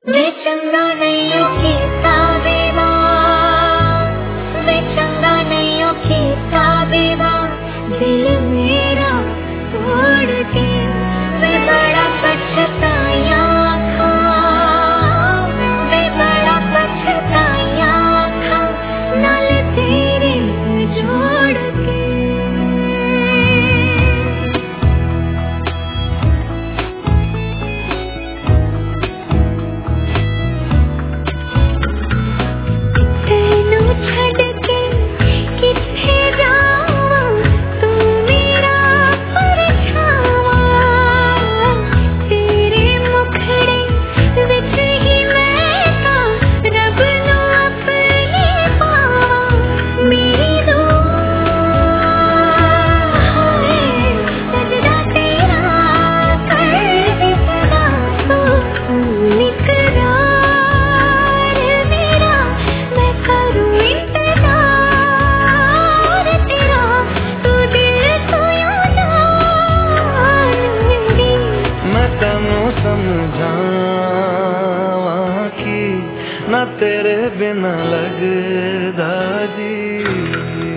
वे चंगा नहीं खीता बेवा, वे चंगा नहीं खीता बेवा, दिल मेरा तोड़ के वे बड़ा पछताया था, वे बड़ा पछताया था नाल तेरे जोड़ के। ना तेरे बिना लगदा जी।